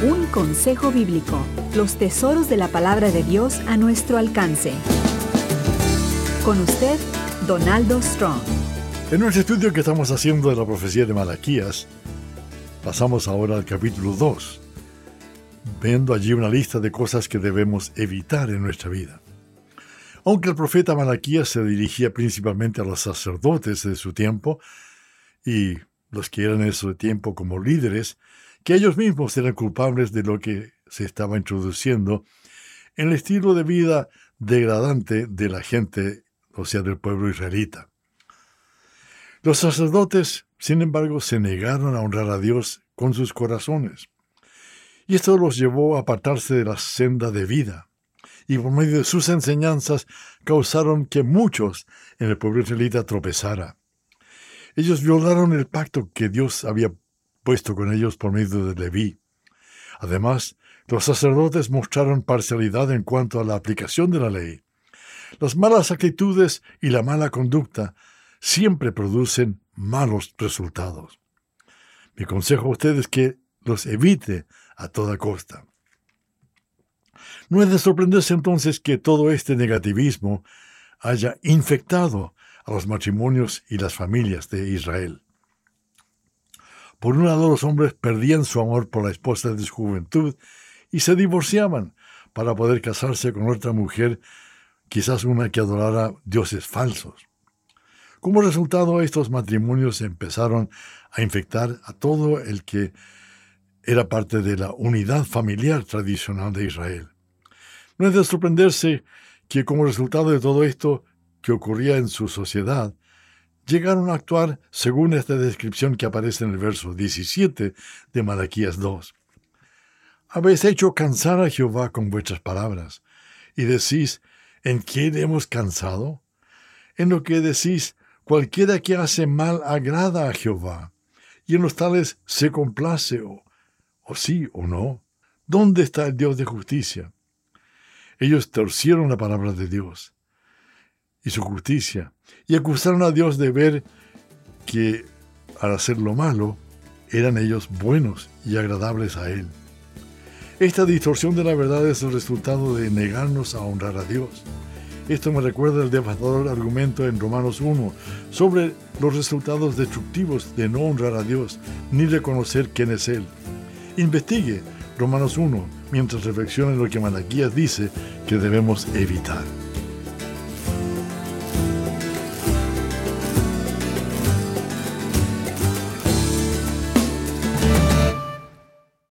Un consejo bíblico, los tesoros de la palabra de Dios a nuestro alcance. Con usted, Donaldo Strong. En nuestro estudio que estamos haciendo de la profecía de Malaquías, pasamos ahora al capítulo 2, viendo allí una lista de cosas que debemos evitar en nuestra vida. Aunque el profeta Malaquías se dirigía principalmente a los sacerdotes de su tiempo y los que eran en su tiempo como líderes, que ellos mismos eran culpables de lo que se estaba introduciendo en el estilo de vida degradante de la gente, o sea, del pueblo israelita. Los sacerdotes, sin embargo, se negaron a honrar a Dios con sus corazones. Y esto los llevó a apartarse de la senda de vida. Y por medio de sus enseñanzas causaron que muchos en el pueblo israelita tropezara. Ellos violaron el pacto que Dios había puesto con ellos por medio de Leví. Además, los sacerdotes mostraron parcialidad en cuanto a la aplicación de la ley. Las malas actitudes y la mala conducta siempre producen malos resultados. Mi consejo a usted es que los evite a toda costa. No es de sorprenderse entonces que todo este negativismo haya infectado a los matrimonios y las familias de Israel. Por un lado, los hombres perdían su amor por la esposa de su juventud y se divorciaban para poder casarse con otra mujer, quizás una que adorara dioses falsos. Como resultado, estos matrimonios empezaron a infectar a todo el que era parte de la unidad familiar tradicional de Israel. No es de sorprenderse que como resultado de todo esto que ocurría en su sociedad, llegaron a actuar según esta descripción que aparece en el verso 17 de Malaquías 2. Habéis hecho cansar a Jehová con vuestras palabras, y decís, ¿en qué le hemos cansado? En lo que decís, cualquiera que hace mal agrada a Jehová, y en los tales se complace, o sí o no. ¿Dónde está el Dios de justicia? Ellos torcieron la palabra de Dios y su justicia, y acusaron a Dios de ver que, al hacer lo malo, eran ellos buenos y agradables a Él. Esta distorsión de la verdad es el resultado de negarnos a honrar a Dios. Esto me recuerda el devastador argumento en Romanos 1 sobre los resultados destructivos de no honrar a Dios ni reconocer quién es Él. Investigue Romanos 1 mientras reflexiona en lo que Malaquías dice que debemos evitar.